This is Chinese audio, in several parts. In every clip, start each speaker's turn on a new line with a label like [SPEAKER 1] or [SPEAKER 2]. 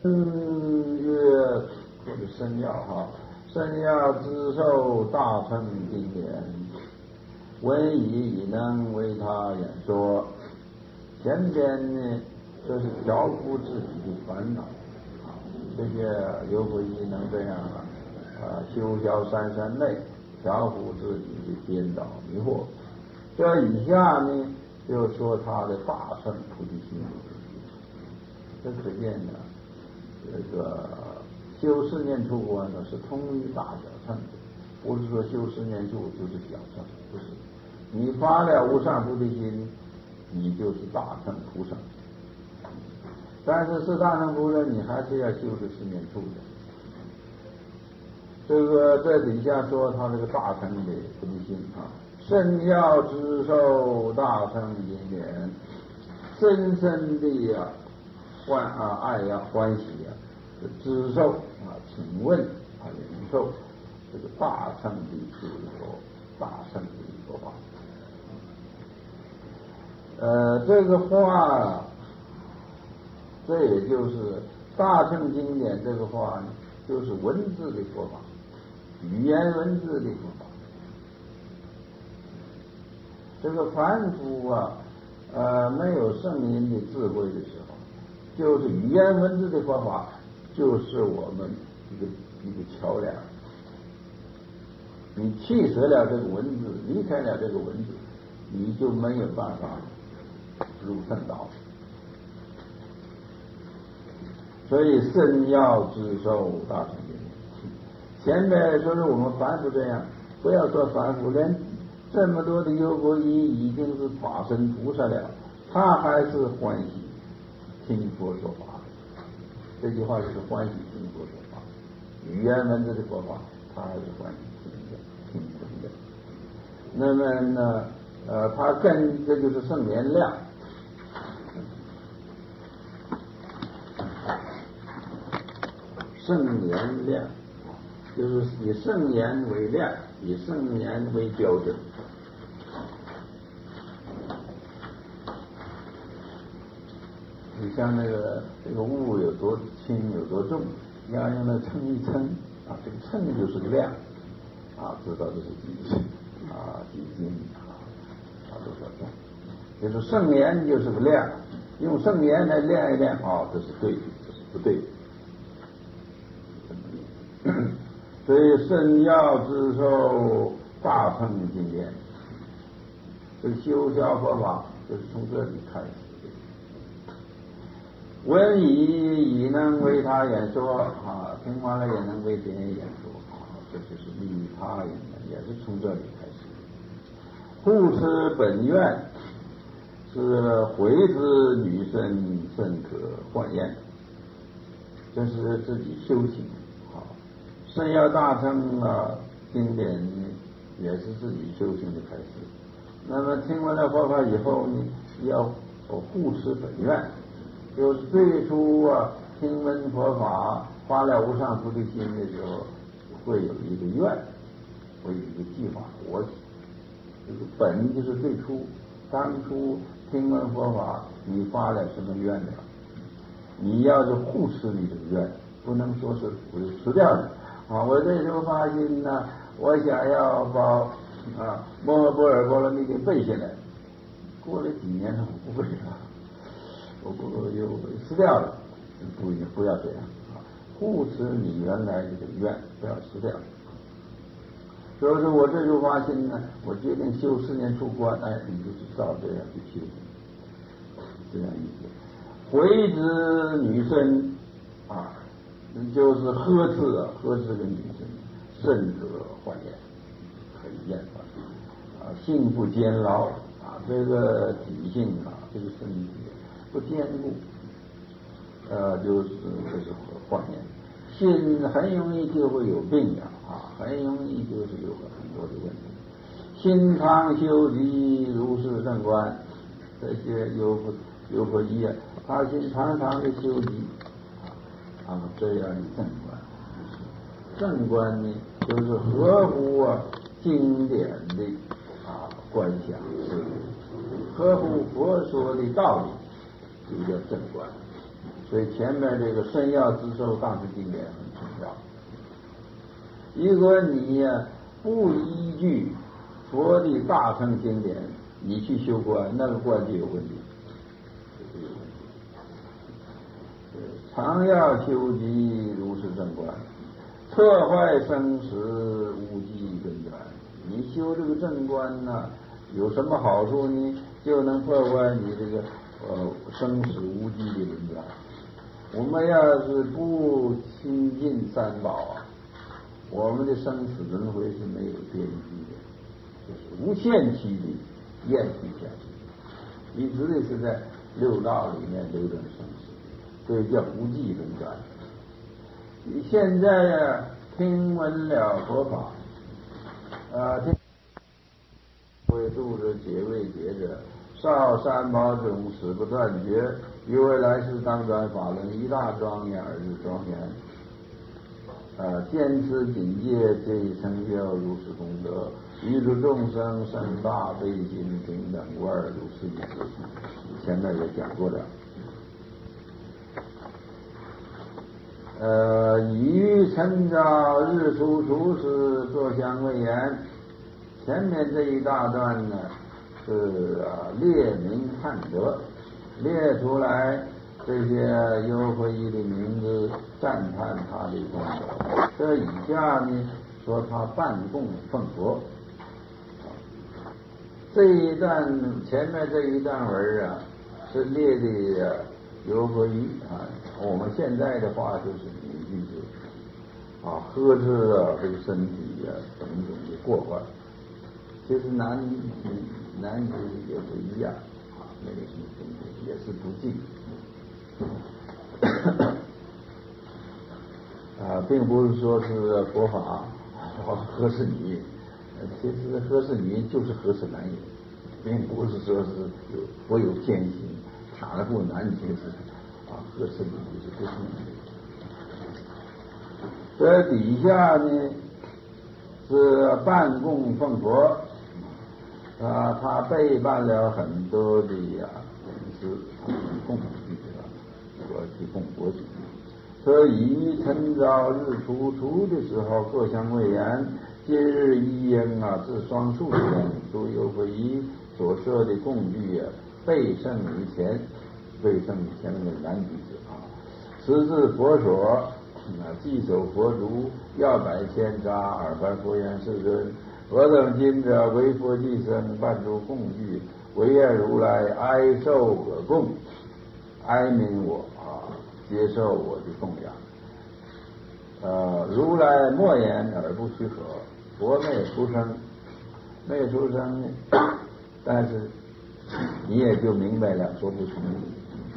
[SPEAKER 1] 曰或者生要哈，生要之受大乘经典，闻已能为他演说。前边呢，这是调伏自己的烦恼啊，这些有佛一能这样修消三三昧，调伏自己的颠倒迷惑。这以下呢，就说他的大乘菩提心。这可见呢，这个修四念处观呢是通于大小乘的，不是说修四念处就是小乘，不是。你发了无上菩提心，你就是大乘菩萨。但是是大乘菩萨，你还是要修这四念处的。这个这底下说他这个大乘的菩提心啊，甚要知受大乘经典，深深的爱欢喜知受请问领受这个大乘的这个大乘的佛法。这个话这也就是大乘经典这个话呢，就是文字的佛法，语言文字的佛法。这个凡夫没有圣人的智慧的时候，就是语言文字的佛法，就是我们一个桥梁。你弃舍了这个文字，离开了这个文字，你就没有办法入圣道。所以甚要知受大乘经典。前面说是我们凡夫这样，不要说凡夫，连这么多的优婆夷已经是法身菩萨了，他还是欢喜听佛说法。这句话就是欢喜听佛说法，语言文字的佛法，他还是欢喜听的。那么呢，他这就是圣言量。圣言量就是以圣言为量，以圣言为标准。你像这个物有多轻有多重，你要用来称一称这个称就是个量知道这是几斤多少重。就是圣言就是个量，用圣言来量一量这是对的，这是不对的。所以甚要知受大乘经典，这个修消佛法就是从这里开始的。闻已能为他演说听完了也能为别人演说这就是利于他人，也是从这里开始的。护持本愿是回之女身甚可幻验，这是自己修行甚要大乘经典也是自己修行的开始。那么听完了佛法以后呢，要护持本愿，就是最初听闻佛法发了无上菩提心的时候，会有一个愿，会有一个计划。这个本就是最初，当初听闻佛法，你发了什么愿了？你要是护持你这个愿，不能说是我就辞掉了我这时候发心呢，我想要把摩诃般若波罗蜜经背下来，过了几年了，我不背了，我又辞掉了，不要这样护持你原来的这个愿，不要辞掉。所以说我这时候发心呢，我决定修四念处观，你就是照这样去修，这样意思。回之女身就是呵斥呵斥个女生，甚可幻验，可以验证性不坚牢这个体性这个身体不坚固就是这是幻验。心很容易就会有病很容易就是有很多的问题。心常修习如是正观，这些有佛一他心常常的修习这样的正观。正观呢，就是合乎经典的观想，合乎佛说的道理，就叫正观。 所以前面这个身要自受大乘经典很重要。如果你呀不依据佛的大乘经典，你去修观，那个观就有问题。常要修集如是正观，破坏生死无记根源。你修这个正观呢，有什么好处呢？就能破坏你这个生死无记的轮转。我们要是不亲近三宝啊，我们的生死轮回是没有边际的，就是无限期的延续下去，一直的是在六道里面流转生死，所以叫无际轮转。你现在呀听闻了佛法，听为度者解为解者，少三宝中死不断绝，于未来世当转法轮，一大庄严而日庄严。坚持警戒，这一生要如是功德，于诸众生深大悲心平等无二，如是一事。前面也讲过了。以欲趁早日出处时，各相为言。前面这一大段呢，是列名汉德，列出来这些优惠义的名字，赞叹他的功德。这以下呢，说他办供奉佛。这一段前面这一段文啊，是列的优惠义啊。我们现在的话就是一句子呵斥这个身体种种的过患。其实男女也不一样那个什么东西也是不敬并不是说是佛法呵斥女，其实呵斥女就是呵斥男人，并不是说是我有偏心，袒护男女是呵斥女是不是这底下呢是办供奉佛。他备办了很多的饮食供具我去供佛去。所以趁早日出的时候，各相为言。今日一应自双数天，诸优惠仪所设的供具备胜于前，备胜于前面的男弟子持至佛所，祭守佛足，要百千扎，耳观佛言世尊。我等今者为佛祭生，办诸供具，唯愿如来哀受我供，哀悯我接受我的供养。如来默言而不许可，佛没出声，没出声，但是你也就明白了，说不成立。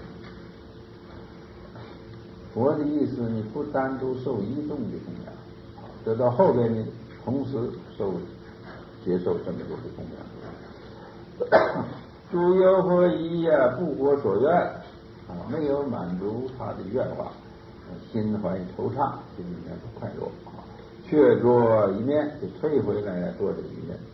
[SPEAKER 1] 佛的意思，你不单独受一众的供养，这到后边呢，同时接受这么多的供养。诸优惠仪不果所愿没有满足他的愿望，心怀惆怅，心里面不快乐却做一面，就退回来做这一面。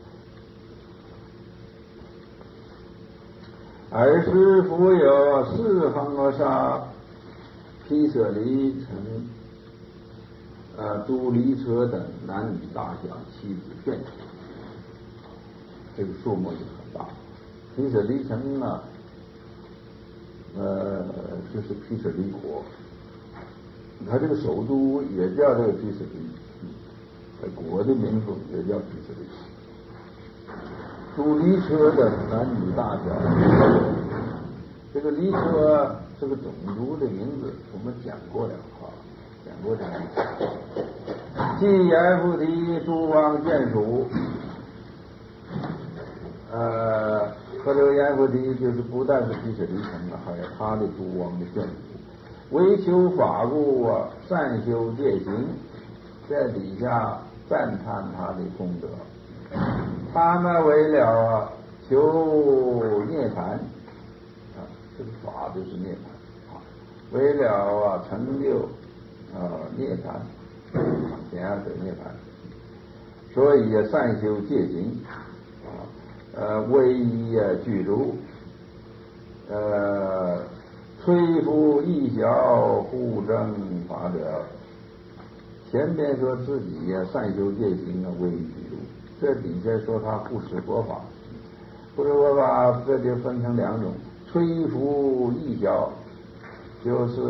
[SPEAKER 1] 尔时复有四行阿沙毗舍离城诸离车等男女大小妻子眷属，这个数目就很大。毗舍离城就是毗舍离国，它这个首都也叫这个毗舍离，国的名字也叫毗舍离。诸离车的男女大小，这个离车是个种族的名字，我们讲过了讲过这个。即阎浮提诸王眷属，和这个阎浮提就是不但是毗舍离城还有他的诸王的眷属，为求法故善修戒行，在底下赞叹他的功德。他们为了求涅槃这个法就是涅槃为了成就涅槃想要得涅槃，所以善修戒行皈依具足，摧摧伏异小，护正法者。前边说自己善修戒行为于具足，这底下说他护持佛法。护持佛法这就分成两种，摧伏异小，就是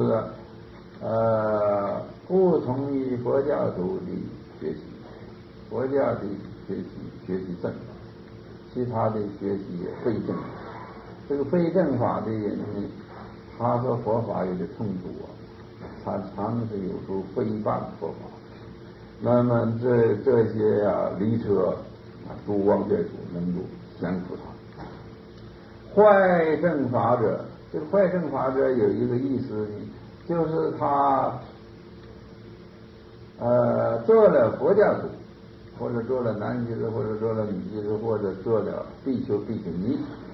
[SPEAKER 1] 不同于佛教徒的学习，佛教的学习正法，其他的学习非正法。这个非正法的人呢，他说佛法有点冲突他常是有时候诽谤佛法。那么这些离车诸妄觉主能够降服他。坏正法者，这个坏正法者有一个意思呢，就是他做了佛教徒，或者做了男居士，或者做了女居士，或者做了比丘比丘尼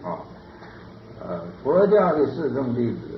[SPEAKER 1] 佛教的示众弟子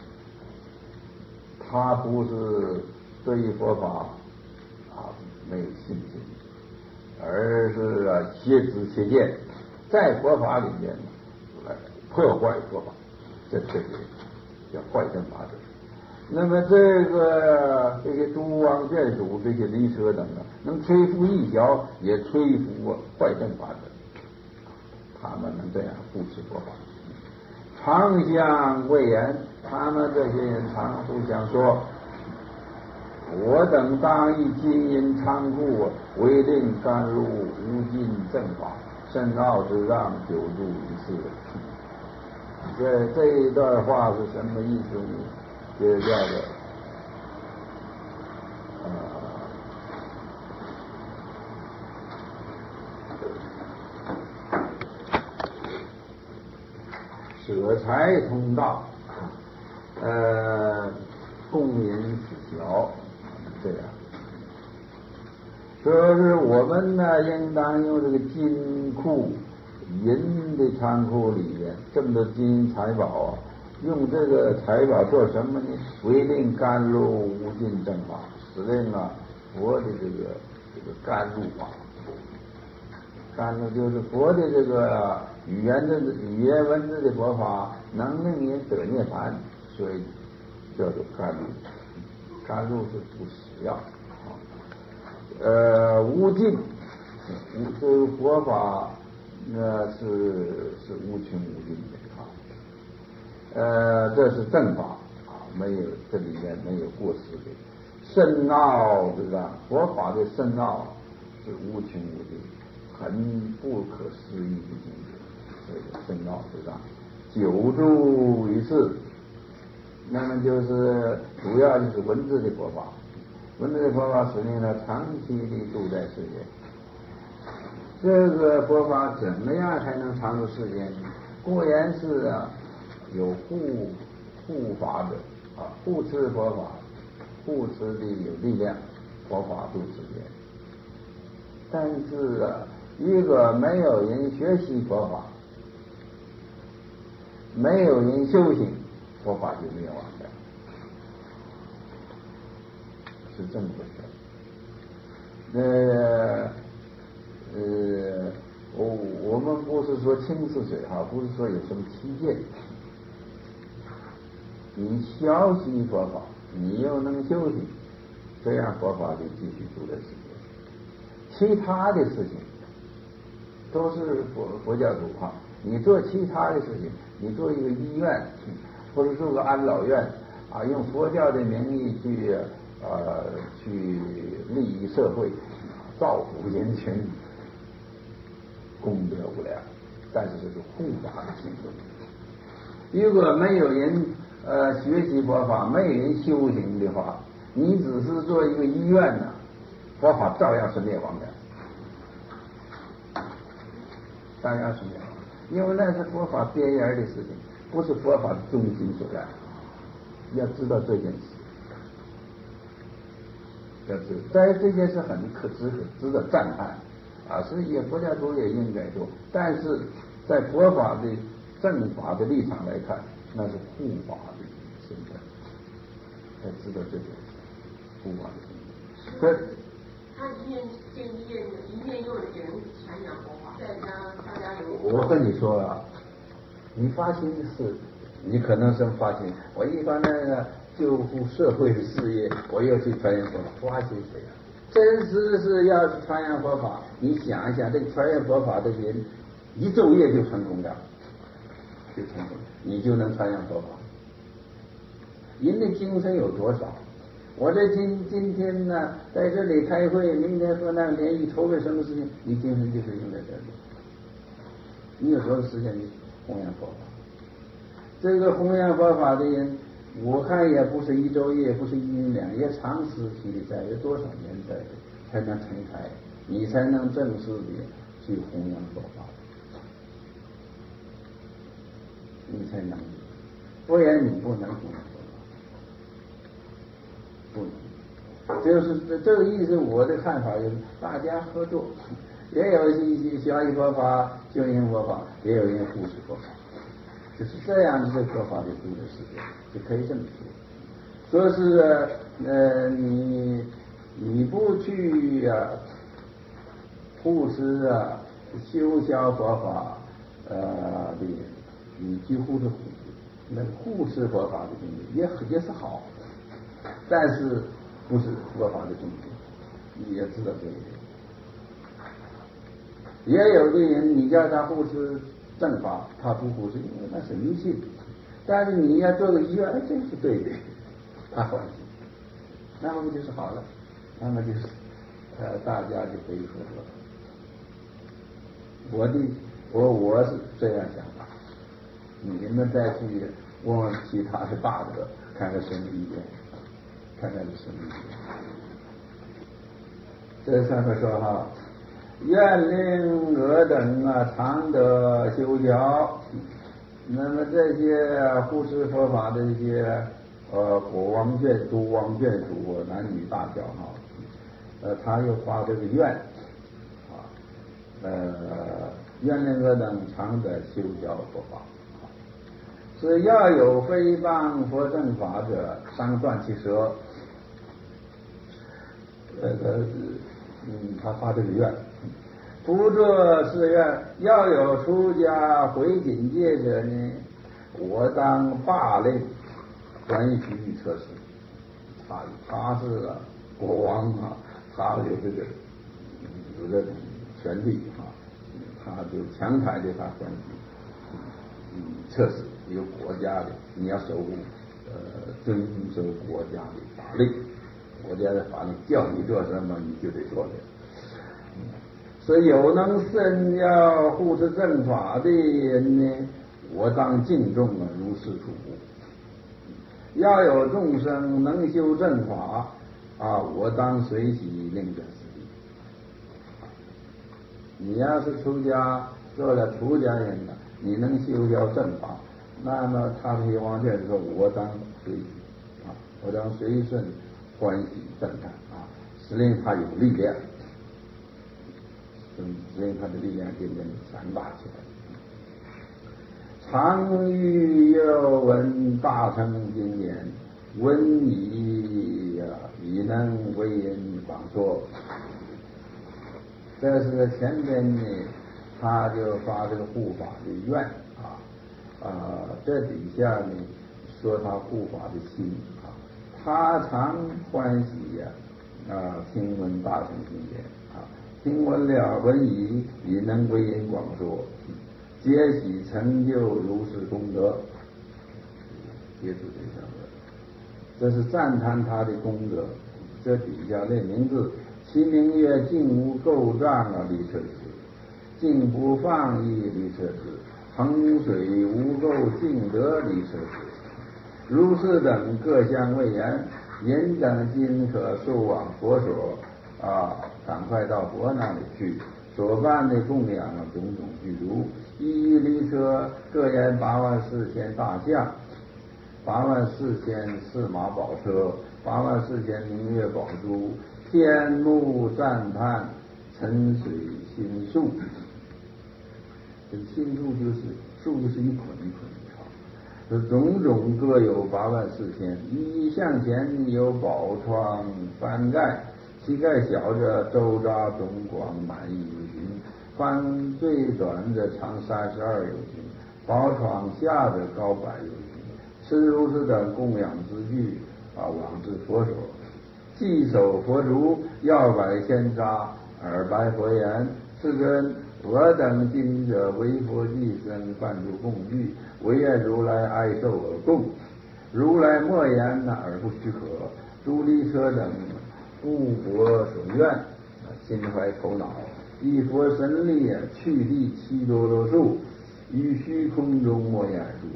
[SPEAKER 1] 他不是对于佛法没有信心，而是邪知邪见，在佛法里面来破坏佛法，这些叫坏正法者。那么这些诸妄眷属，这些离车等能摧伏异小，也摧伏坏正法者，他们能这样护持佛法。常相谓言，他们这些人常互相说，我等当以金银仓库为令甘入无尽正法，深奥之让，久住一世。这一段话是什么意思呢？就叫做舍财通道，供银此小，这样。说是我们呢，应当用这个金库、银的仓库里面这么多金银财宝用这个财宝做什么呢？为令甘露无尽正法，使令佛的这个甘露法。甘露就是佛的这个语言文字的佛法，能令人得涅槃，所以叫做甘露。甘露是不死药无尽，这个佛法是无穷无尽的这是正法没有这里面没有过失的。深奥对吧？佛法的深奥是无穷无尽，很不可思议的境界，这个深奥对吧？久住于世，那么就是主要就是文字的佛法。文字的佛法使令呢长期的住在世间。这个佛法怎么样才能长住世间呢？固然是有护法者护持佛法，护持的有力量，佛法住世间。但是如果没有人学习佛法，没有人修行，佛法就灭亡了，是这么回事。我们不是说轻视谁不是说有什么欺见。你消息佛法，你又能修行，这样佛法就继续住在世间。其他的事情都是佛教徒你做其他的事情，你做一个医院，或者做个安老院用佛教的名义去利益社会，造福人群，功德无量，但是这是护法的行为。如果没有人学习佛法，没有人修行的话，你只是做一个医院佛法照样是灭亡的，照样是灭亡的，因为那是佛法边缘的事情，不是佛法的中心所在。要知道这件事，要知道，但是这件事很值得赞叹所以佛教徒也应该做，但是在佛法的正法的立场来看，那是护法的身份，要知道这件事，护法的身份。
[SPEAKER 2] 他一面建医院，一面又给人传扬佛法，在家大家有。
[SPEAKER 1] 我跟你说你发心是
[SPEAKER 3] 你可能是发现，我一般那个救护社会的事业，我又去传扬佛法，发现谁啊？真是要是传扬佛法，你想一想，这个传扬佛法的人，一昼夜就成功了，就成功，你就能传扬佛法。人的精神有多少？我这今天呢，在这里开会，明天和那个联谊筹备什么事情，你精神就是用在这里。你有多少时间你弘扬佛法？这个弘扬佛法的人，我看也不是一昼夜，不是一年两夜，长时期的在有多少年在的才能成开，你才能正式的去弘扬佛法，你才能，不然你不能弘扬佛法。不，就是这个意思。我的看法就是大家合作，也有一些效益佛法、救援佛法，也有人护持佛法，就是这样的佛法的度的时间，就可以这么说。说是你不去护持修销佛法的，你去护持那个护持佛法的东西也是好。但是不是佛法的重点，你也知道这一点。也有的人你叫他护持正法，他不护持，因为那是迷信。但是你要做个医院，这是对的，他欢喜，那么不就是好了？那么就是大家就可以合作。我是这样想法，你们再去问问其他的大德，看看什么意见。看看是什么意思？这上面说哈，愿令尔等常得修教。那么这些护持佛法的这些国王眷属、王眷属、男女大小哈，他又发这个愿愿令尔等常得修教佛法。是要有诽谤佛正法者，伤断其舌。他发这个愿，不作是愿，要有出家回警戒者呢，我当罢令，还许测试。他是国王啊，他有这种权利啊，他就强抬的他还许测试。一个国家的，你要守护遵守国家的法律，国家的法律叫你做什么，你就得做的。所以有能甚要护持正法的人呢，我当敬重如是处。要有众生能修正法我当随喜令者死地。你要是出家做了出家人了，你能修教正法，那么他的王眷说，我当随喜我当随顺欢喜赞叹使令他有力量，使令他的力量渐渐强大起来。常欲又闻大乘经典，闻已能为人广说。这是前边呢，他就发这个护法的愿这底下呢说他护法的心他常欢喜听闻大乘经典听闻了闻已能为人广说，皆喜成就如是功德。接住这项文，这是赞叹他的功德。这底下这名字，其名曰净无垢障离车子，净不放逸离车子，衡水无垢净德离车子。如是等各相谓言，人等今可速往佛所赶快到佛那里去。所办的供养种种具足，一离车各言84000大象，84000驷马宝车，84000明月宝珠，天目赞叹，沉水心树。这个心树就是树，就是一捆一捆的这种种各有84000，一向前有宝窗翻盖，膝盖小者周匝总广满1由旬，翻最短者长32由旬，宝窗下者高100由旬。 持如是等供养之具往至佛所，既手佛足，要百千匝，尔白佛言：世尊，我等今者为佛既生，犯诸供具，唯愿如来哀受而供。如来莫言而不许可。诸离车等故佛所愿，心怀头脑，以佛神力去地七多罗树，于虚空中莫言而住。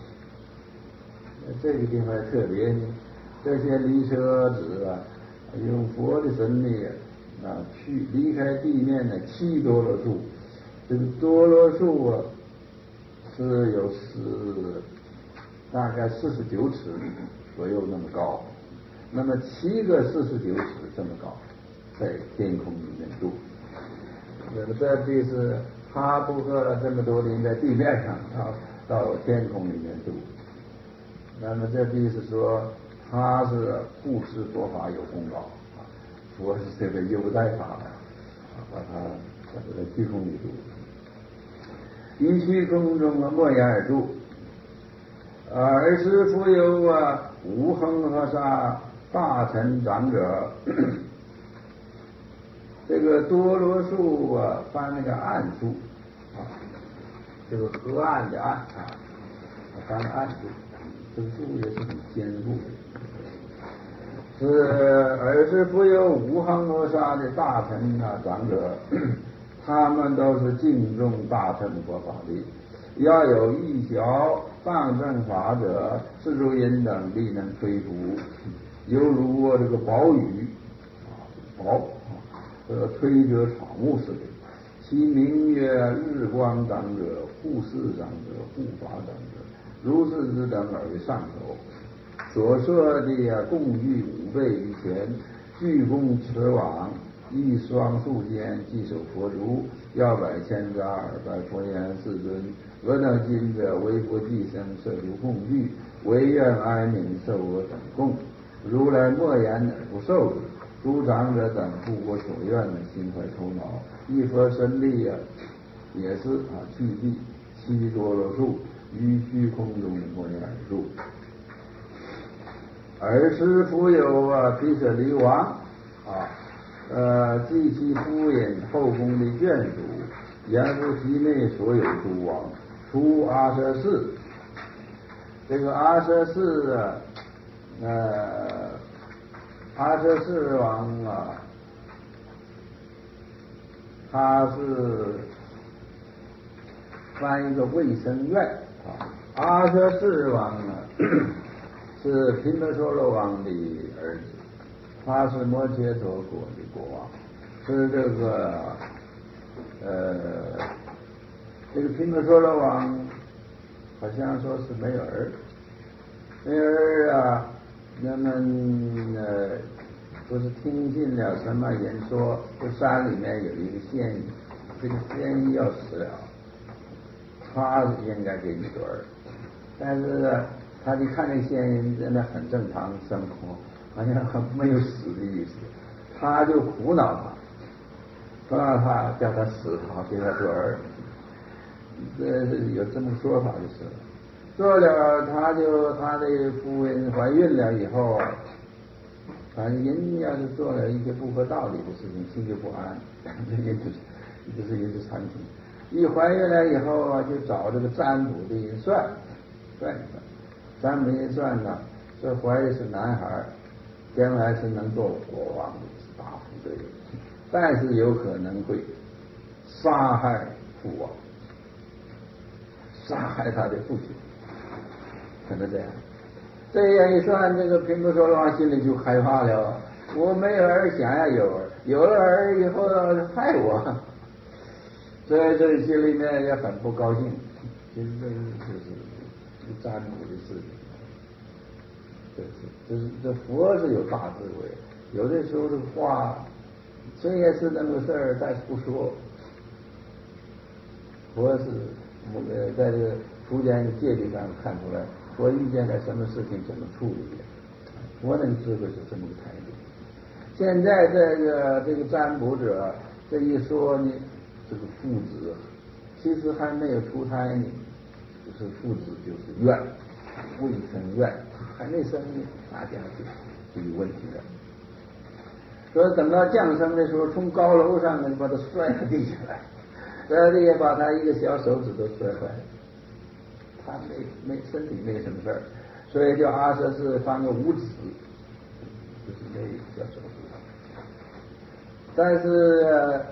[SPEAKER 3] 这个地方特别呢，这些离车子用佛的神力去离开地面的七多罗树。这个多罗树是有大概49尺左右那么高，那么7个49尺这么高，在天空里面住。那么这地是他不和这么多人在地面上到天空里面住。那么这地是说他是护持佛法有功劳佛是这个优待他把他在虚空里住。于虚空中莫言而住。尔时复有无恒河沙大臣长者，这个多罗树翻那个岸树这个河岸的岸翻岸树，这个树也是很坚固的。尔时复有无恒河沙的大臣长者，他们都是敬重大乘佛法的。要有一小放正法者，是诸因等力能推服，犹如这个宝雨推着草木似的。其名曰日光长者、护世长者、护法长者，如是之等而为上首。所设的供具5倍于前，具供持往，一双树间，即手佛足，要百千匝，尔白佛言：世尊，我等今者为佛既生，设诸供具，唯愿哀悯受我等供。如来莫言而不受之。诸长者等故我所愿心怀头脑，一佛神力也是去地七多罗树，于虚空中莫言而住。尔时复有毗舍离王及其夫人后宫的眷属，言复其内所有诸王，出阿舍市。这个阿舍市阿舍市王他是翻一个卫生院阿舍市王是频婆娑罗王的儿子，他是摩羯陀国的国王，是这个频婆娑罗王好像说是没有儿，人们不是听信了什么人说，这山里面有一个仙医，这个仙医要死了，他应该给你个儿，但是他一看那仙医真的很正常生活，好像没有死的意思，他就苦恼他叫他死好给他个儿，这有这么说法就是。做了他的夫人怀孕了以后人要是做了一些不合道理的事情，心就不安，这是人之常情。一怀孕了以后就找这个占卜的人算一算，占卜人算这怀的是男孩，将来是能做国王的，是大富的人，但是有可能会杀害父王，杀害他的父亲，可能这样。这样一算，这个频婆娑罗王心里就害怕了，我没有儿，想要有儿，有了儿以后害我，所以这心里面也很不高兴。其实这就是占卜的事情，这佛是有大智慧，有的时候这个话虽然是那么个事儿，但是不说。佛是在这个出家人戒律上看出来，佛遇见了什么事情怎么处理的，佛那个智慧是这么个态度。现在这个占卜者这一说呢，这个父子其实还没有出胎呢，就是父子就是怨， 未生愿，还没生呢，那将就有问题了。所以等到降生的时候，从高楼上呢把他摔到地下来，摔到地下把他一个小手指头摔坏了。他没身体没什么事儿，所以叫阿阇氏犯个无子，就是那小手指头。但是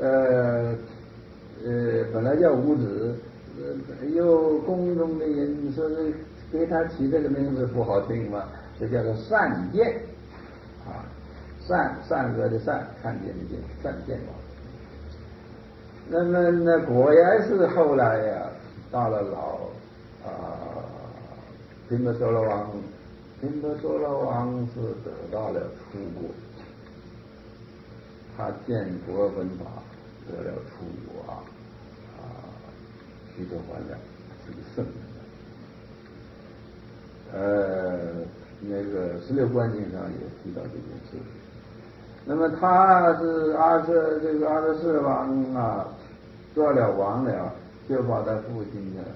[SPEAKER 3] 本来叫无子，有宫中的人说是给他起这个名字不好听嘛，就叫做善见啊，善恶的善，看见的见，善见王。那么呢，果然是后来呀，到了频婆娑罗王，频婆娑罗王是得到了出国，他见佛闻法得了出国须陀洹了，是个圣人。那个16观经上也提到这件事。那么他是阿阇氏王啊，做了王了，就把他父亲呢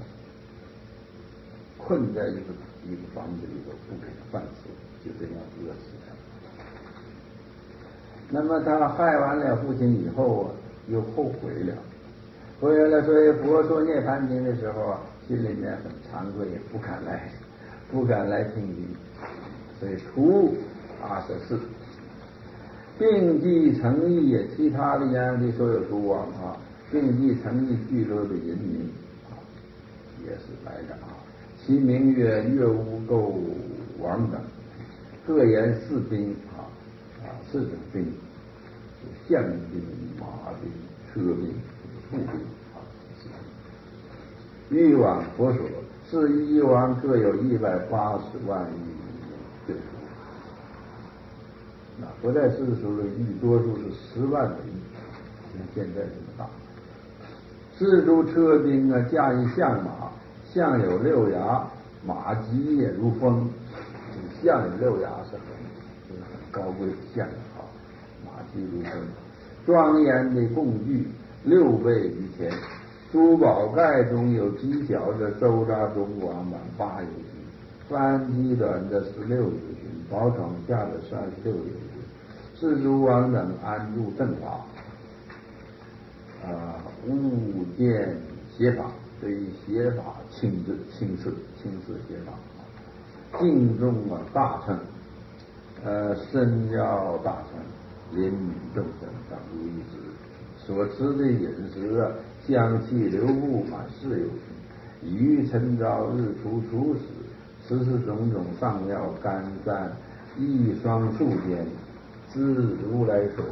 [SPEAKER 3] 困在一个房子里头，不给他饭吃，就这样饿死了。那么他害完了父亲以后又后悔了，所以佛说涅槃经的时候心里面很惭愧，不敢来听经，所以除阿阇氏，并继成邑，其他的样的所有诸王并继成邑聚落的人民也是来的其名曰乐无垢王等，各言4兵4种兵，象兵、马兵、车兵、步兵欲往佛所，是一王各有180万亿眷属。不在世俗的亿，多数是10万的亿，像现在这么大。4诸车兵驾一象马，象有6牙，马疾也如风。象有6牙是很高贵的象马疾如风。庄严的供具6倍于前，珠宝盖中有极小的周匝中王满8由旬，翻极短的16由旬，宝床下的36由旬。4诸王等安住正法勿见邪法，对于邪法轻视邪法敬重大乘深要大乘，怜悯众生，等如一子。所吃的饮食香气流布满4由旬，以欲晨朝日出初始，时种种上药甘赞一双数间，自如来所。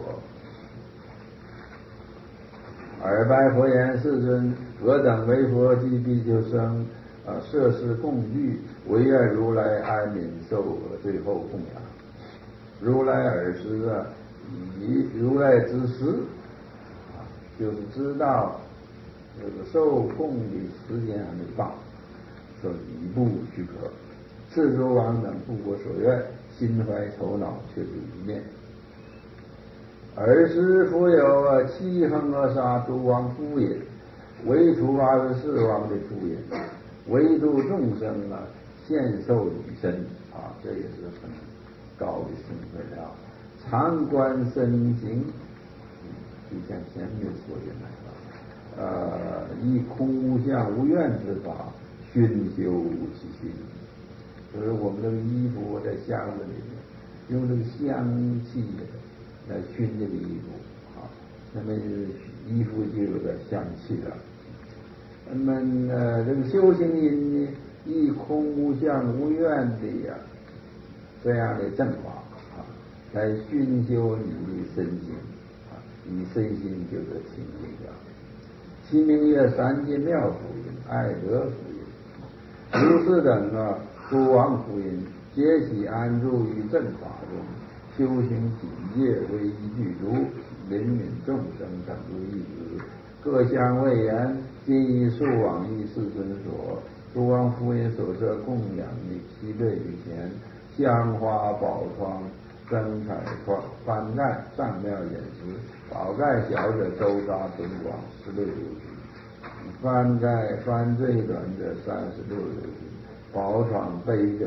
[SPEAKER 3] 尔白佛言：世尊，我等为佛及比丘僧设施供具，唯愿如来安隐受最后供养。如来尔时以如来之时就是知道这个受供的时间还没到，说以不许可。4诸王等不果所愿，心怀愁恼，却是一念。尔时复有7恒阿沙诸王夫也，唯除阿阇氏王的夫也，唯度众生现受女身这也是很高的身份常观身形，就像前面说的以空无相无愿之法熏修其心。就是我们这个衣服在箱子里面用这个香气来熏这个衣服那么衣服就有点香气了。那么这个修行人呢，以空无相无愿的这样的正法来熏修你的身心你身心就得清净了。其名曰三界妙福音、爱德福音。如是等诸王福音，皆悉安住于正法中，修行警戒，为一具足，怜悯众生，等如一子。各相谓言：今以数往诣世尊所诸王福音所设供养的7倍于前，香花宝窗灯彩翻盖上妙饮食，宝盖小者周匝准广16由旬，翻盖翻最短者36由旬， 宝床背着，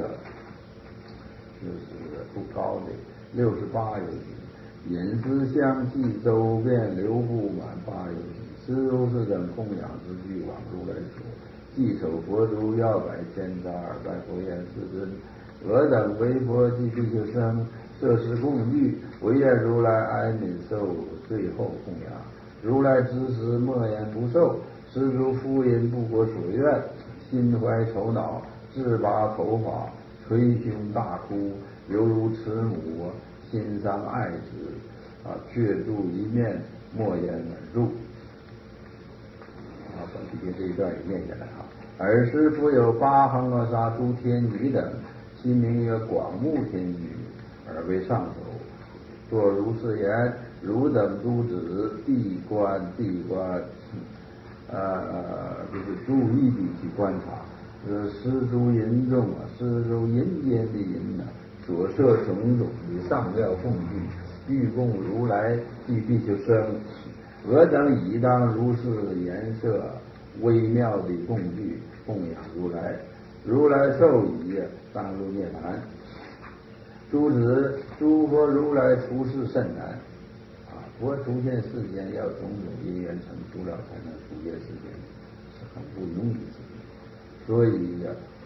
[SPEAKER 3] 就是不高的68由旬，饮食香气周遍流布满8由旬，是如是等供养之具往如来说。既手佛珠要百千杂200佛言世尊，我等为佛及比丘僧设施供具，唯愿如来哀悯受最后供养。如来知时默言不受，施诸夫人不果所愿，心怀愁恼，自拔头发，捶胸大哭，犹如慈母心伤爱子，却住一面，默言忍住。把底下这一段也念下来啊。尔时复有8行阿沙诸天女等，其名曰广目天女，而为上首。作如是言：汝等诸子，闭关，就是注意地去观察，施诸淫众施诸淫间的淫所设种种的上料供具，欲供如来及比丘僧。我等已当如是颜色微妙的供具供养如来，如来受已，当入涅槃。诸子，诸佛如来出世甚难佛出现世间要种种因缘成熟了才能出现世间，是很不容易的事情。所以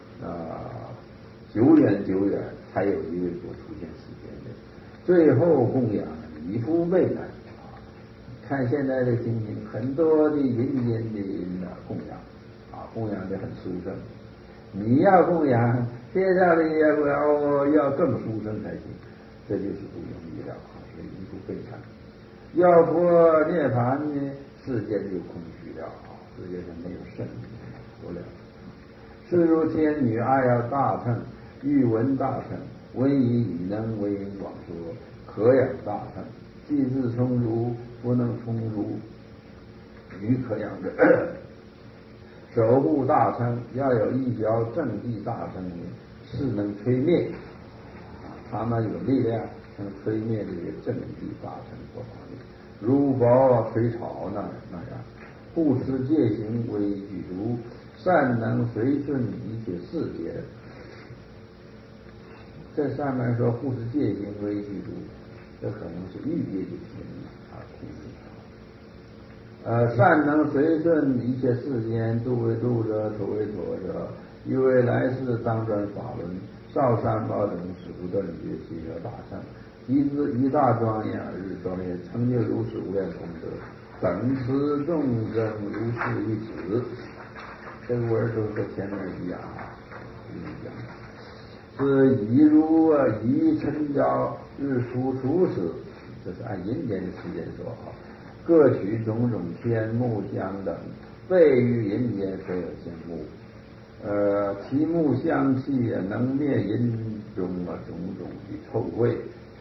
[SPEAKER 3] 久远才有一位佛出现世间的，最后供养以夫为难。看现在的情形，很多的人间的供养供养的很殊胜。你要供养，接下来要更殊胜才行，这就是不容易了所以一不非常。要佛涅槃呢，世间就空虚了世界上没有圣不了。是如天女爱要大乘，欲闻大乘，闻以能为广说，可养大乘。既自充如，不能充如，于可养者。守护大乘，要有一条正地大乘，是能摧灭他们有力量能摧灭这个正地大乘佛法力，如薄垂草那样。护持戒行为具足，善能随顺一切世界。这上面说护持戒行为具足，这可能是欲界的天善能随顺一切世间，度为度者，所为所者，以为来世当转法轮，少三宝等使不断绝，其乐大乘，一大庄严而日庄严，成就如是无量功德，等持众生如是一子。这个文都和前面一样是以如以晨朝日出处时，这是按阴间的时间说各取种种天目香等，备于阴间所有香木。其木香气能灭阴中种种的臭秽。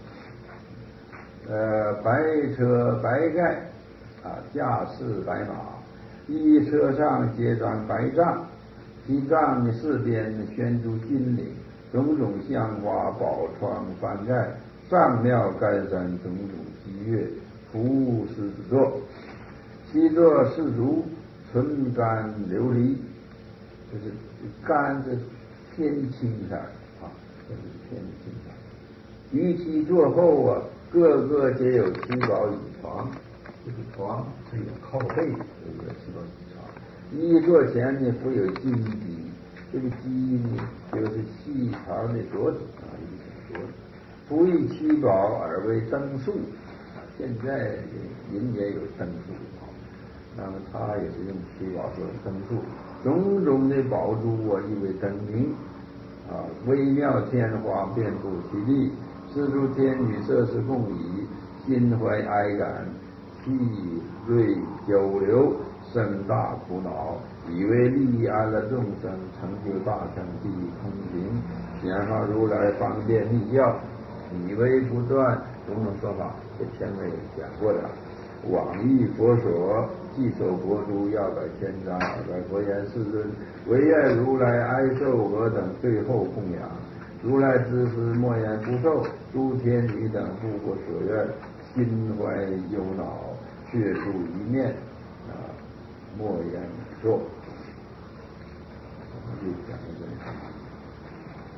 [SPEAKER 3] 白车白盖驾驶白马，一车上皆装白帐，其帐四边悬诸金铃，种种香花宝窗翻盖，上妙干山种种激乐，服务狮子座。其座是如纯甘琉璃，就是甘是偏青色这是偏青色。于其座后个个皆有七宝椅床，这个床是有靠背的，有个七宝椅床。一座前呢附有金鸡，这个鸡呢就是细长的镯子一个镯子。不以七宝而为灯树现在人也有灯树那么它也是用七宝做灯树，种种的宝珠亦为灯明微妙天花遍布其地，是诸天女设施供以，心怀哀感，气锐久留，生大苦恼，以为利益安乐众生，成就大乘地空行，显化如来方便密教，以为不断种种说法，这前面也讲过的。往诣佛所，既受佛珠，要百千张200佛言世尊，唯愿如来哀受我等最后供养。如来知时默言不受，诸天女等不果所愿，心怀忧恼，却住一面默言说。就讲到这里。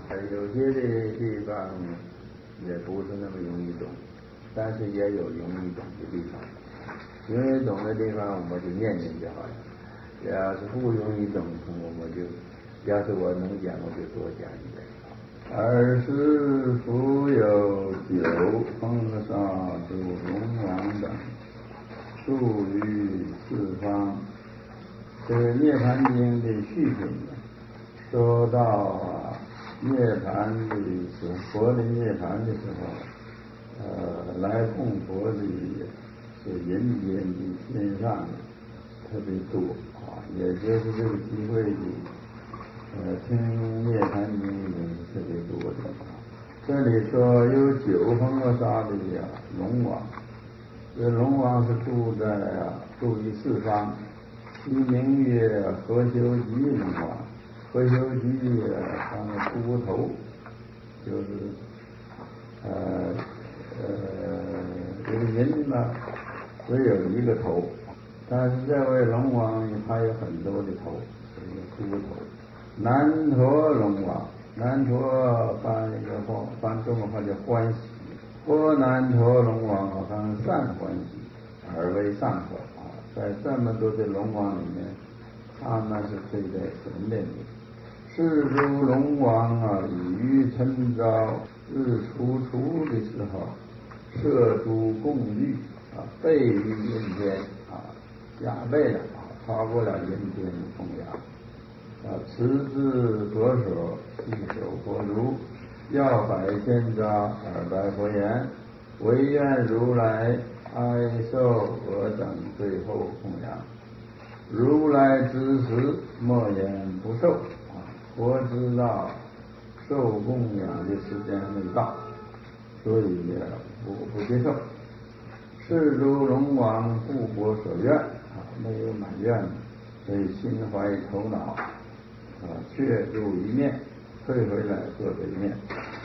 [SPEAKER 3] 有些的地方也不是那么容易懂，但是也有容易懂的地方。容易懂的地方我们就念念就好了，要是不容易懂，我就要是我能讲，我就多讲一点。尔时复有九风沙主龙王等住于四方。这个《涅盘经》的续品说到涅盘的时候，佛的涅盘的时候，来供佛的是人间的天上的特别多啊，也就是这个机会听《涅盘经》是特别多的。这里说有九风沙的龙王，这龙王是住于四方，其名曰何修吉龙王。何修吉秃头，就是这个人呢只有一个头，但是这位龙王他有很多的头，是一个秃头。南陀龙王，南陀翻中国话叫欢喜，或南陀龙王翻善欢喜，而为上首啊。在这么多的龙王里面，他们是最在前面的。是诸龙王以于晨朝日出的时候，设诸供具倍于人间加倍了超过了人间的供养。持之佛手，细手佛如，要百千扎，耳白佛言，唯愿如来哀受我等最后供养。如来之时，莫言不受。佛知道受供养的时间没到，所以不接受。是诸龙王不佛所愿没有满愿，所以心怀头脑却入一面，退回来各一面。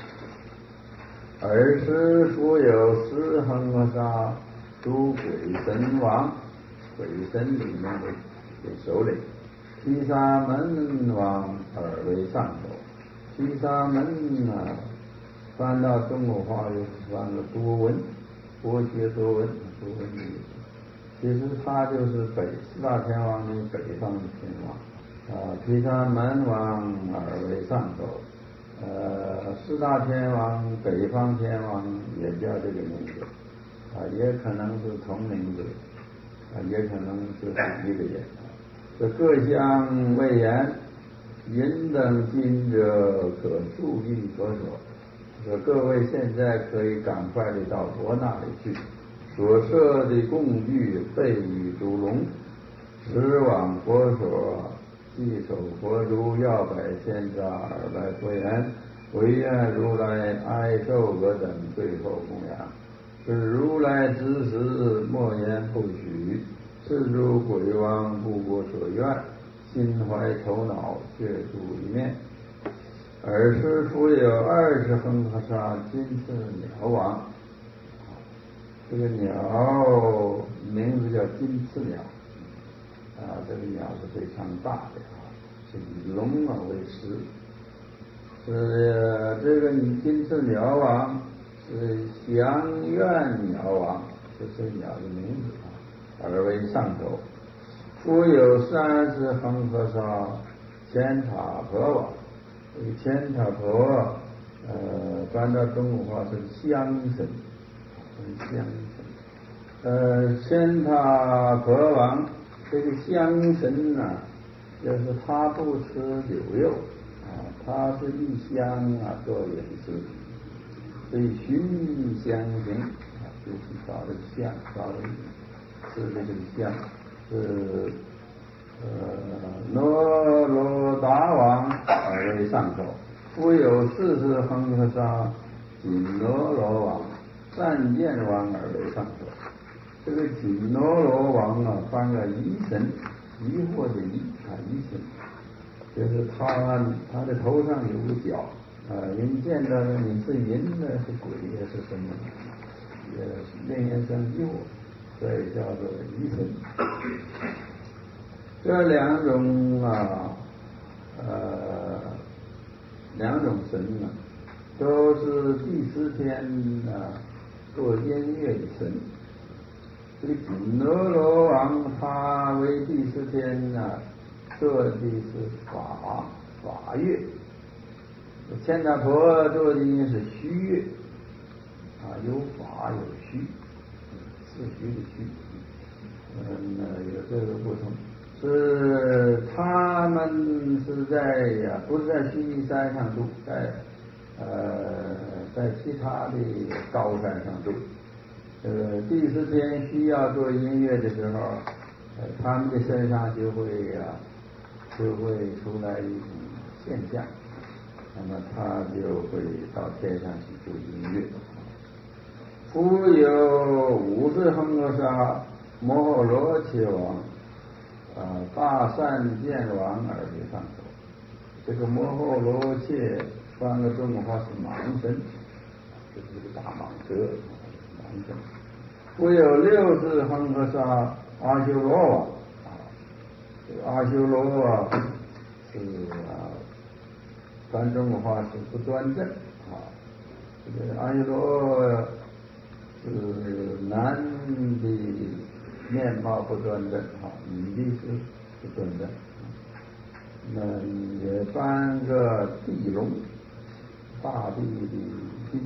[SPEAKER 3] 尔时复有十恒沙诸鬼神王，鬼神里面的首领。毗沙门王而为上首。毗沙门翻到中国话就是翻了多闻，博学多闻，多闻的意思。其实他就是四大天王的北方的天王毗沙门王而为上首。四大天王北方天王也叫这个名字也可能是同名字也可能是同一个人。这各相谓言，人等今者可速于佛所。说各位现在可以赶快的到佛那里去，所设的供具备于诸龙，时往佛所，细手佛如，要百千扎，耳白佛言，唯愿如来哀受我等最后供养。是如来之时，莫言不许。是诸鬼王不我所愿，心怀头脑却住一面。尔时复有20恒河沙金翅鸟王，这个鸟名字叫金翅鸟这个鸟是非常大的是以龙为食。这个金翅鸟王是祥愿鸟王，这是鸟的名字而为上首。复有30恒河沙千塔婆王，这个千塔婆翻到中国话是香神，香神。千塔婆王这个香神就是他不吃酒肉他是以香做饮食，所以寻香行就是找这个香，找这个吃这个香是罗罗达王而为上首。复有40恒河沙紧罗罗王、善见王而为上首。这个紧罗罗王翻个疑神，疑惑的疑疑神，就是他的头上有个角人见到你是人呢是鬼也是什么也令人生疑惑，所以叫做疑神。这两种两种神呢，都是第四天做音乐的神。这个紧罗罗王他为第四天做的是法乐，千达婆做的是虚乐有法有虚，是虚的虚，有这个不同。是他们是不是在须弥山上住，在其他的高山上住。第四天需要做音乐的时候，他们的身上就会出来一种现象，那么他就会到天上去做音乐。复有50恒河沙摩诃罗伽王大善见王而为上首。这个摩诃罗伽翻个中国话是盲神，就是这个大蟒蛇，盲神。复有60恒河沙阿修罗王这个阿修罗是翻中国话是不端正这个阿修罗是男的面貌不端正女的是不端正。那也翻个地龙，大地的地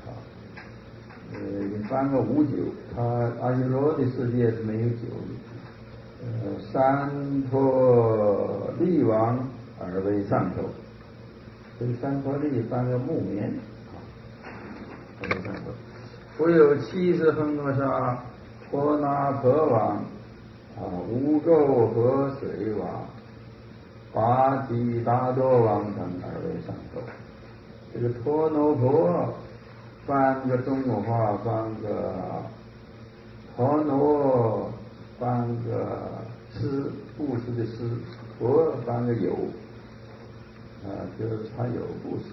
[SPEAKER 3] 也翻个59，他阿修罗的世界是没有酒的。三陀利王而为上首，这个三陀利翻个木棉而为上首。复有70恒河沙婆那婆王无垢河水王拔提达多王等而为上首。这个婆罗婆翻个中国话翻个婆罗，翻个施布施的施，婆翻个有就是他有布施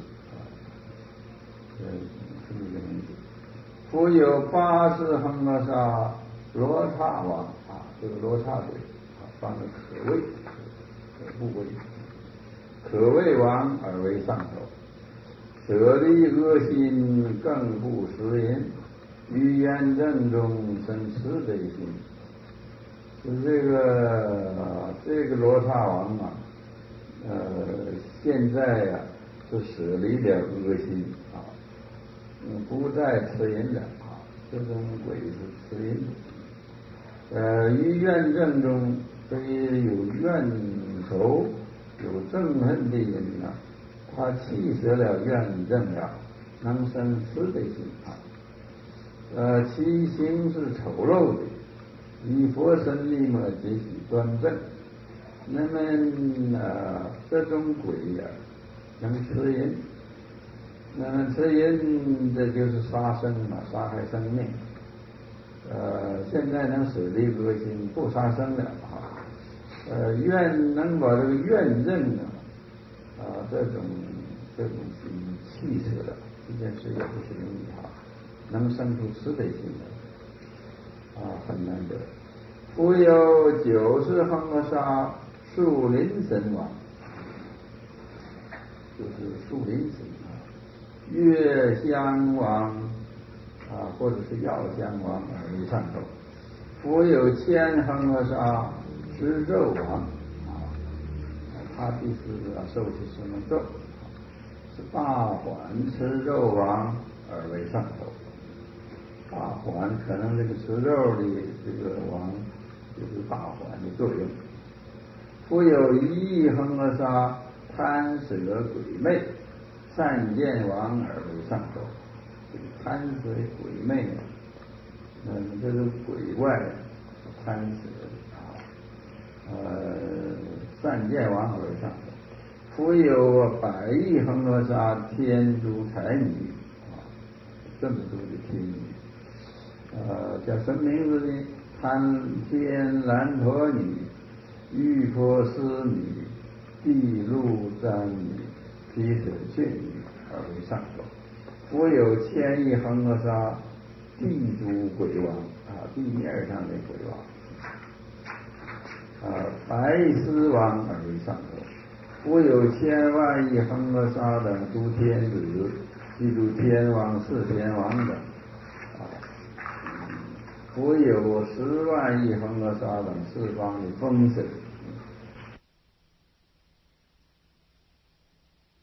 [SPEAKER 3] 这么一个名字。复有80恒河沙罗刹王这个罗刹嘴翻个可畏，不为可畏王而为上首。舍利恶心更不食言，于愿正中生慈悲心。是这个罗刹王现在是舍离了恶心不再吃淫了这种鬼是吃淫的。于愿正中非有怨仇有憎恨的人他弃舍了愿正了，能生慈悲心其形是丑陋的，以佛身力莫皆许端正。那么这种鬼能吃淫，那么吃淫这就是杀生杀害生命。现在能舍离恶心不杀生了能把这个愿正这种心弃舍了，这件事也不是容易能生出慈悲心的很难得。复有90恒河沙树林神王，就是树林神月香王或者是药香王而为上首。复有1000恒河沙持咒王他第4受是什么咒？是大环持咒王而为上首。大环可能这个持咒的这个王就是大环的作用。复有1亿恒河沙贪舍鬼魅善见王而为上首。这个贪舍鬼魅这是鬼怪贪舍善见王而为上首。复有100亿恒河沙天竺才女这么多的天女叫什么名字呢？贪天兰陀女、玉婆斯女、地露赞女、毗舍怯女而为上首。复有1000亿恒河沙地诸鬼王地面上的鬼王白狮王而为上首。 吾有千万亿恒河沙等诸天子，即诸天王、四天王等。吾有10万亿恒河沙等四方的风神。